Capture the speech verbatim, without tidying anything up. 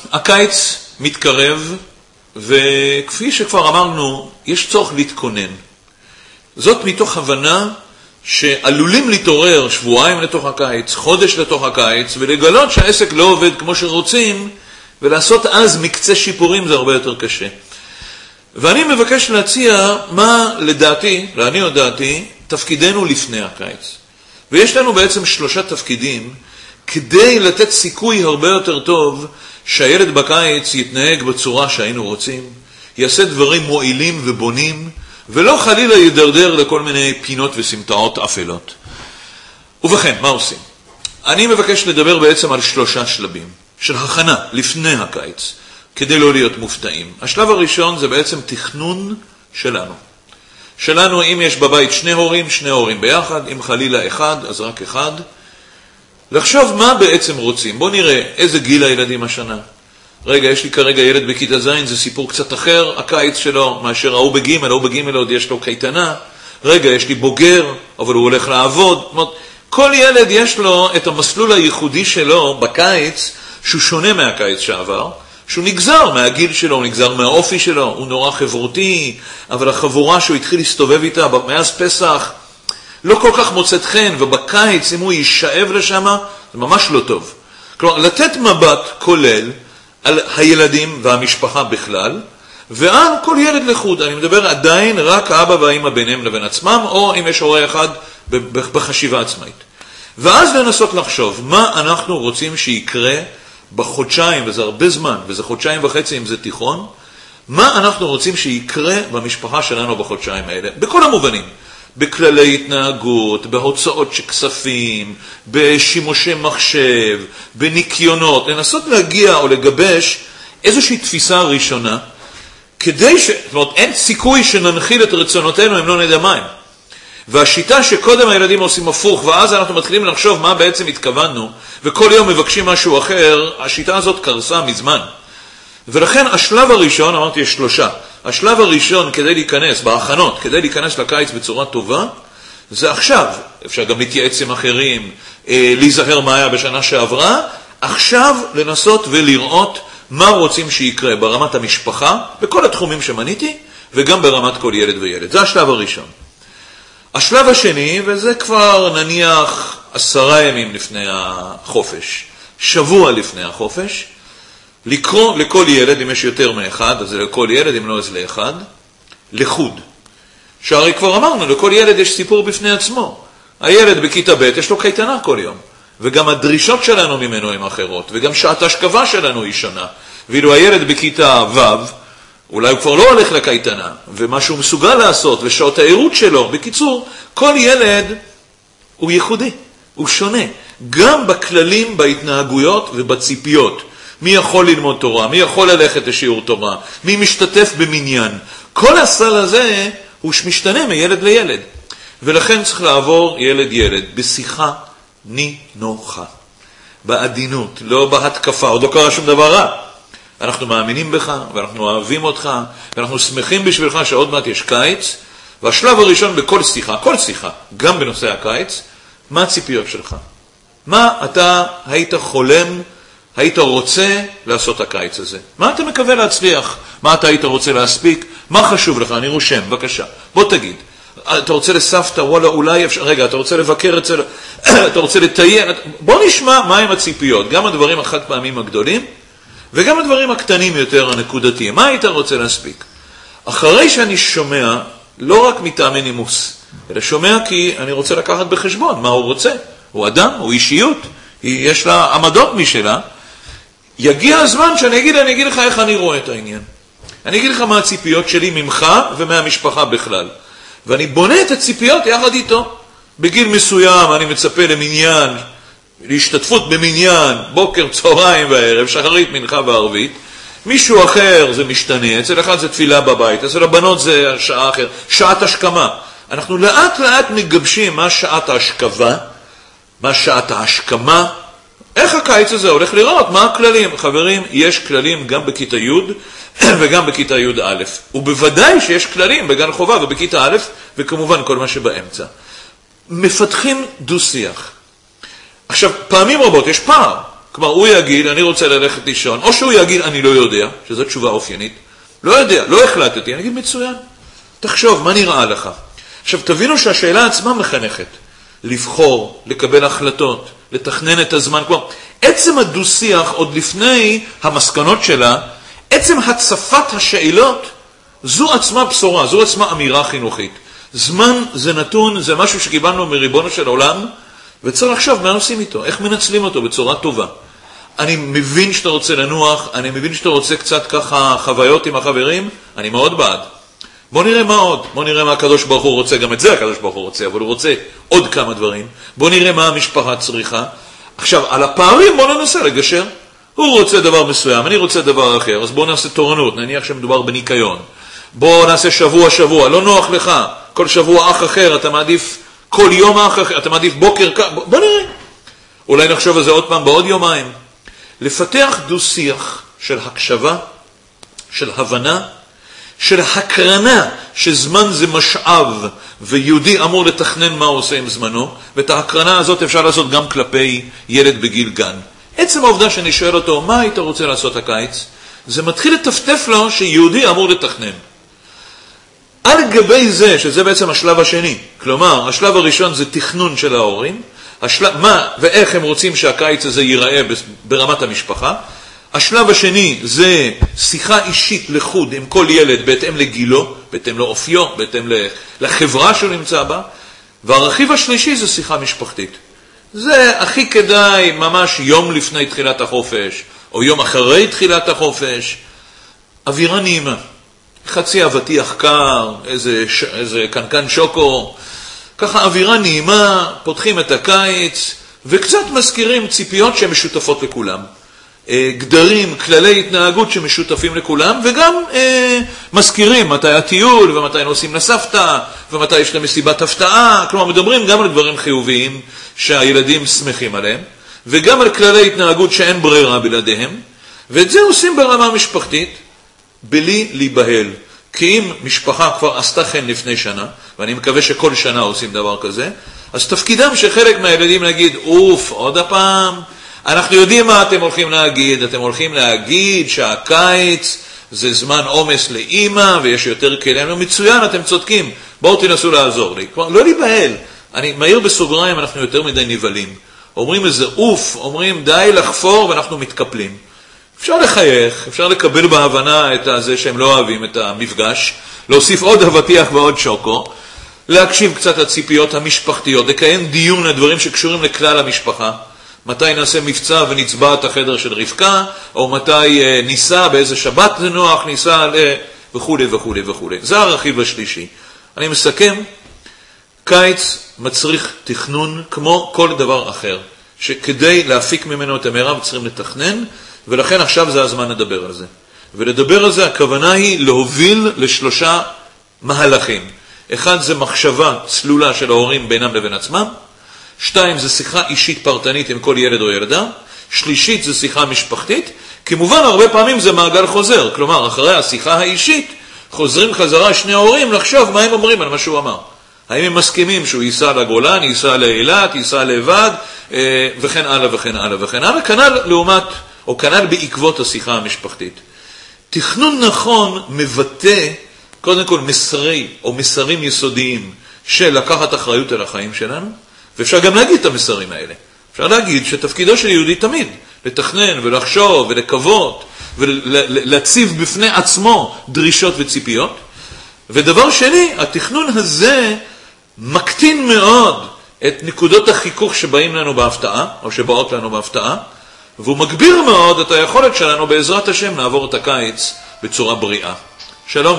הקיץ מתקרב, וכפי שכבר אמרנו, יש צורך להתכונן. זאת מתוך הבנה שעלולים להתעורר שבועיים לתוך הקיץ, חודש לתוך הקיץ, ולגלות שהעסק לא עובד כמו שרוצים, ולעשות אז מקצה שיפורים זה הרבה יותר קשה. ואני מבקש להציע מה לדעתי, לעניות דעתי, תפקידנו לפני הקיץ. ויש לנו בעצם שלושה תפקידים, כדי לתת סיכוי הרבה יותר טוב שהילד בקיץ יתנהג בצורה שהיינו רוצים, יעשה דברים מועילים ובונים, ולא חלילה ידרדר לכל מיני פינות וסמטאות אפלות. ובכן, מה עושים? אני מבקש לדבר בעצם על שלושה שלבים של הכנה לפני הקיץ, כדי לא להיות מופתעים. השלב הראשון זה בעצם תכנון שלנו. שלנו, אם יש בבית שני הורים, שני הורים ביחד, אם חלילה אחד, אז רק אחד. לחשוב מה בעצם רוצים. בואו נראה איזה גיל הילדים השנה. רגע, יש לי כרגע ילד בכיתה זין, זה סיפור קצת אחר, הקיץ שלו, מאשר ההוא בג' ההוא בג' עוד יש לו קייטנה. רגע, יש לי בוגר, אבל הוא הולך לעבוד. זאת אומרת, כל ילד יש לו את המסלול הייחודי שלו בקיץ, שהוא שונה מהקיץ שעבר, שהוא נגזר מהגיל שלו, הוא נגזר מהאופי שלו, הוא נורא חברותי, אבל החבורה שהוא התחיל להסתובב איתה מאז פסח, לא כל כך מוצאת חן, ובקיץ אם הוא יישאב לשם, זה ממש לא טוב. כלומר, לתת מבט כולל על הילדים והמשפחה בכלל, ועל כל ילד לחוד. אני מדבר עדיין רק האבא והאמא ביניהם לבין עצמם, או אם יש הורה אחד בחשיבה עצמאית. ואז לנסות לחשוב מה אנחנו רוצים שיקרה בחודשיים, וזה הרבה זמן, וזה חודשיים וחצי אם זה תיכון, מה אנחנו רוצים שיקרה במשפחה שלנו בחודשיים האלה, בכל המובנים. בכללי התנהגות, בהוצאות של כספים, בשימושי מחשב, בניקיונות, לנסות להגיע או לגבש איזושהי תפיסה ראשונה, כדי ש... זאת אומרת, אין סיכוי שננחיל את רצונותינו אם לא נדע מים. והשיטה שקודם הילדים עושים הפוך, ואז אנחנו מתחילים לחשוב מה בעצם התכוונו, וכל יום מבקשים משהו אחר, השיטה הזאת קרסה מזמן. ולכן השלב הראשון, אמרתי יש שלושה, השלב הראשון כדי להיכנס, בהכנות, כדי להיכנס לקיץ בצורה טובה, זה עכשיו. אפשר גם להתייעץ עם אחרים, אה, להיזהר מה היה בשנה שעברה, עכשיו לנסות ולראות מה רוצים שיקרה ברמת המשפחה, בכל התחומים שמניתי, וגם ברמת כל ילד וילד. זה השלב הראשון. השלב השני, וזה כבר נניח עשרה ימים לפני החופש, שבוע לפני החופש, לקרוא לכל ילד, אם יש יותר מאחד, אז זה לכל ילד, אם לא אז לאחד, לחוד. שהרי כבר אמרנו, לכל ילד יש סיפור בפני עצמו. הילד בכיתה ב' יש לו קייטנה כל יום, וגם הדרישות שלנו ממנו הן אחרות, וגם שעת השכבה שלנו היא שונה. ואילו הילד בכיתה ו', אולי הוא כבר לא הולך לקייטנה, ומה שהוא מסוגל לעשות, ושעות העירות שלו, בקיצור, כל ילד הוא ייחודי, הוא שונה. גם בכללים, בהתנהגויות ובציפיות. מי יכול ללמוד תורה, מי יכול ללכת לשיעור תורה, מי משתתף במניין. כל הסל הזה הוא משתנה מילד לילד. ולכן צריך לעבור ילד ילד, בשיחה נינוחה, בעדינות, לא בהתקפה, עוד לא קרה שום דבר רע. אנחנו מאמינים בך, ואנחנו אוהבים אותך, ואנחנו שמחים בשבילך שעוד מעט יש קיץ, והשלב הראשון בכל שיחה, כל שיחה, גם בנושא הקיץ, מה הציפיות שלך? מה אתה היית חולם, היית רוצה לעשות הקיץ הזה? מה אתה מקווה להצליח? מה אתה היית רוצה להספיק? מה חשוב לך? אני רושם, בבקשה. בוא תגיד. אתה רוצה לסבתא, וואלה, אולי אפשר... רגע, אתה רוצה לבקר אצל... אתה רוצה לטיין? בוא נשמע מהם הציפיות. גם הדברים החד פעמים הגדולים, וגם הדברים הקטנים יותר, הנקודתיים. מה היית רוצה להספיק? אחרי שאני שומע, לא רק מטעמי נימוס, אלא שומע כי אני רוצה לקחת בחשבון מה הוא רוצה. הוא אדם, הוא אישיות, יש לה עמדות משלה. יגיע הזמן שאני אגיד, אני אגיד לך איך אני רואה את העניין. אני אגיד לך מה הציפיות שלי ממך ומהמשפחה בכלל. ואני בונה את הציפיות יחד איתו. בגיל מסוים אני מצפה למניין, להשתתפות במניין, בוקר, צהריים וערב, שחרית, מנחה וערבית. מישהו אחר זה משתנה, אצל אחד זה תפילה בבית, אצל הבנות זה שעה אחר, שעת השכמה. אנחנו לאט לאט מגבשים מה שעת ההשכבה, מה שעת ההשכמה, איך הקיץ הזה הולך לראות, מה הכללים. חברים, יש כללים גם בכיתה י' וגם בכיתה י' א', ובוודאי שיש כללים בגן חובה ובכיתה א', וכמובן כל מה שבאמצע. מפתחים דו-שיח. עכשיו, פעמים רבות יש פער. כלומר, הוא יגיד, אני רוצה ללכת לישון, או שהוא יגיד, אני לא יודע, שזו תשובה אופיינית, לא יודע, לא החלטתי, אני אגיד, מצוין, תחשוב, מה נראה לך? עכשיו, תבינו שהשאלה עצמה מחנכת, לבחור, לקבל החלטות, לתכנן את הזמן, כלומר, עצם הדו-שיח, עוד לפני המסקנות שלה, עצם הצפת השאלות, זו עצמה בשורה, זו עצמה אמירה חינוכית. זמן זה נתון, זה משהו שקיבלנו מריבונו של עולם, וצריך לחשוב מה עושים איתו, איך מנצלים אותו בצורה טובה. אני מבין שאתה רוצה לנוח, אני מבין שאתה רוצה קצת ככה חוויות עם החברים, אני מאוד בעד. בוא נראה מה עוד, בוא נראה מה הקדוש ברוך הוא רוצה, גם את זה הקדוש ברוך הוא רוצה, אבל הוא רוצה עוד כמה דברים. בוא נראה מה המשפחה צריכה. עכשיו, על הפערים בוא ננסה לגשר. הוא רוצה דבר מסוים, אני רוצה דבר אחר, אז בוא נעשה תורנות, נניח שמדובר בניקיון. בוא נעשה שבוע שבוע, לא נוח לך, כל שבוע אח אחר, אתה מעדיף כל יום אח אחר, אתה מעדיף בוקר, בוא, בוא נראה. אולי נחשוב על זה עוד פעם בעוד יומיים. לפתח דו-שיח של הקשבה, של הבנה, של הקרנה שזמן זה משאב ויהודי אמור לתכנן מה הוא עושה עם זמנו, ואת ההקרנה הזאת אפשר לעשות גם כלפי ילד בגיל גן. עצם העובדה שאני שואל אותו, מה היית רוצה לעשות הקיץ? זה מתחיל לטפטף לו שיהודי אמור לתכנן. על גבי זה, שזה בעצם השלב השני, כלומר, השלב הראשון זה תכנון של ההורים, השלב, מה ואיך הם רוצים שהקיץ הזה ייראה ברמת המשפחה, השלב השני זה שיחה אישית לחוד עם כל ילד בהתאם לגילו, בהתאם לאופיו, בהתאם לחברה שהוא נמצא בה, והרכיב השלישי זה שיחה משפחתית. זה הכי כדאי ממש יום לפני תחילת החופש, או יום אחרי תחילת החופש, אווירה נעימה. חצי אבטיח קר, איזה, איזה קנקן שוקו, ככה אווירה נעימה, פותחים את הקיץ, וקצת מזכירים ציפיות שהן משותפות לכולם. גדרים, כללי התנהגות שמשותפים לכולם, וגם אה, מזכירים מתי הטיול, ומתי נוסעים לסבתא, ומתי יש להם מסיבת הפתעה, כלומר מדברים גם על דברים חיוביים שהילדים שמחים עליהם, וגם על כללי התנהגות שאין ברירה בלעדיהם, ואת זה עושים ברמה משפחתית, בלי להיבהל. כי אם משפחה כבר עשתה כן לפני שנה, ואני מקווה שכל שנה עושים דבר כזה, אז תפקידם שחלק מהילדים להגיד, אוף, עוד הפעם, אנחנו יודעים מה אתם הולכים להגיד, אתם הולכים להגיד שהקיץ זה זמן עומס לאמא ויש יותר כלים, מצוין, אתם צודקים, בואו תנסו לעזור לי. כלומר, לא להיבהל, אני מהיר בסוגריים, אנחנו יותר מדי נבלים. אומרים איזה אוף, אומרים די לחפור ואנחנו מתקפלים. אפשר לחייך, אפשר לקבל בהבנה את זה שהם לא אוהבים את המפגש, להוסיף עוד אבטיח ועוד שוקו, להקשיב קצת לציפיות המשפחתיות, לקיים דיון לדברים שקשורים לכלל המשפחה, מתי נעשה מבצע ונצבע את החדר של רבקה, או מתי ניסה, באיזה שבת זה נוח, ניסה ל... וכו' וכו' וכו'. זה הרכיב השלישי. אני מסכם, קיץ מצריך תכנון כמו כל דבר אחר, שכדי להפיק ממנו את המרב צריכים לתכנן, ולכן עכשיו זה הזמן לדבר על זה. ולדבר על זה הכוונה היא להוביל לשלושה מהלכים. אחד זה מחשבה צלולה של ההורים בינם לבין עצמם, שתיים זה שיחה אישית פרטנית עם כל ילד או ילדה, שלישית זה שיחה משפחתית, כמובן הרבה פעמים זה מעגל חוזר, כלומר אחרי השיחה האישית חוזרים חזרה שני ההורים לחשוב מה הם אומרים על מה שהוא אמר. האם הם מסכימים שהוא ייסע לגולן, ייסע לאילת, ייסע לבד, וכן הלאה וכן הלאה וכן הלאה, כנ"ל לעומת, או כנ"ל בעקבות השיחה המשפחתית. תכנון נכון מבטא קודם כל מסרי או מסרים יסודיים של לקחת אחריות על החיים שלנו, ואפשר גם להגיד את המסרים האלה. אפשר להגיד שתפקידו של יהודי תמיד, לתכנן ולחשוב ולקוות ולהציב בפני עצמו דרישות וציפיות. ודבר שני, התכנון הזה מקטין מאוד את נקודות החיכוך שבאים לנו בהפתעה, או שבאות לנו בהפתעה, והוא מגביר מאוד את היכולת שלנו בעזרת השם לעבור את הקיץ בצורה בריאה. שלום.